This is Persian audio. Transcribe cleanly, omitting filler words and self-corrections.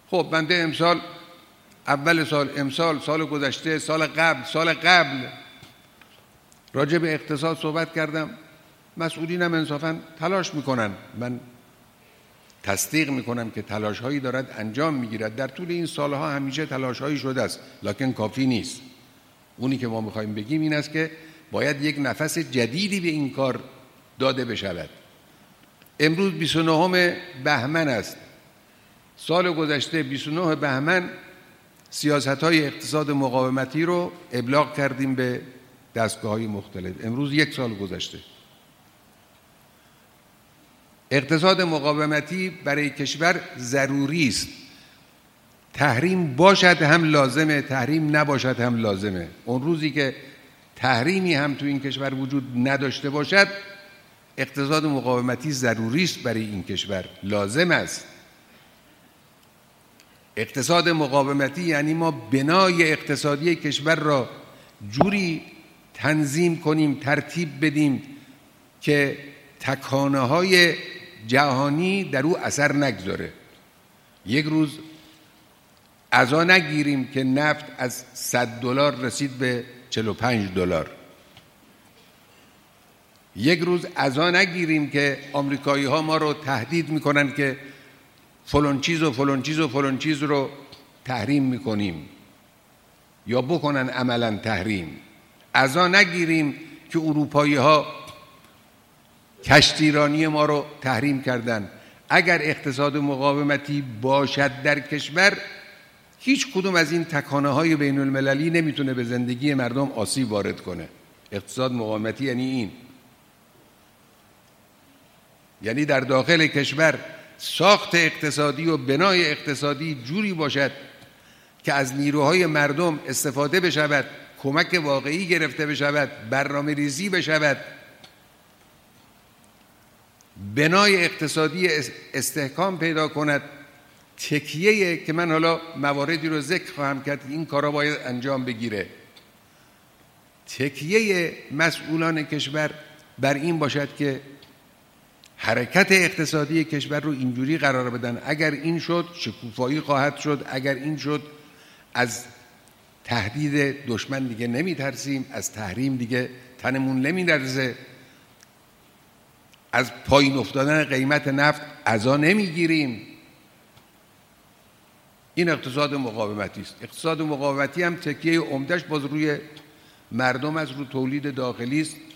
خب بنده امسال، اول سال، امسال، سال گذشته، سال قبل راجع به اقتصاد صحبت کردم. مسئولینم انصافاً تلاش میکنن، من تصدیق میکنم که تلاش هایی دارد انجام میگیرد. در طول این سالها همیشه تلاش هایی شده است، لکن کافی نیست. اونی که ما میخوایم بگیم این است که باید یک نفس جدیدی به این کار داده بشود. امروز 29 بهمن است. سال گذشته 29 بهمن سیاست‌های اقتصاد مقاومتی رو ابلاغ کردیم به دستگاه‌های مختلف. امروز 1 سال گذشته. اقتصاد مقاومتی برای کشور ضروری است. تحریم باشد هم لازمه، تحریم نباشد هم لازمه. اون روزی که تحریمی هم تو این کشور وجود نداشته باشد، اقتصاد مقاومتی ضروری است برای این کشور، لازم است. اقتصاد مقاومتی یعنی ما بنای اقتصادی کشور را جوری تنظیم کنیم، ترتیب بدیم که تکانه‌های جهانی در او اثر نگذاره. یک روز عزا نگیریم که نفت از $100 رسید به $45. یک روز عزا نگیریم که آمریکایی ها ما رو تهدید میکنن که فلان چیز و فلان چیز و فلان چیز رو تحریم میکنیم یا بکنن عملا تحریم. عزا نگیریم که اروپایی ها کشتیرانی ما رو تحریم کردن. اگر اقتصاد مقاومتی باشد در کشور، هیچ کدوم از این تکانه های بین المللی نمیتونه به زندگی مردم آسیب وارد کنه. اقتصاد مقاومتی یعنی این، یعنی در داخل کشور ساخت اقتصادی و بنای اقتصادی جوری باشد که از نیروهای مردم استفاده بشود، کمک واقعی گرفته بشود، برنامه ریزی بشود، بنای اقتصادی استحکام پیدا کند. تکیه که من حالا مواردی رو ذکر خواهم کرد این کارا باید انجام بگیره. تکیه مسئولان کشور بر این باشد که حرکت اقتصادی کشور رو اینجوری قرار بدن. اگر این شد شکوفایی خواهد شد، اگر این شد از تهدید دشمن دیگه نمی ترسیم، از تحریم دیگه تنمون نمی لرزه، از پایین افتادن قیمت نفت عزا نمی گیریم. این اقتصاد مقاومتی است. اقتصاد مقاومتی هم تکیه عمدش باز روی مردم از رو تولید داخلی است.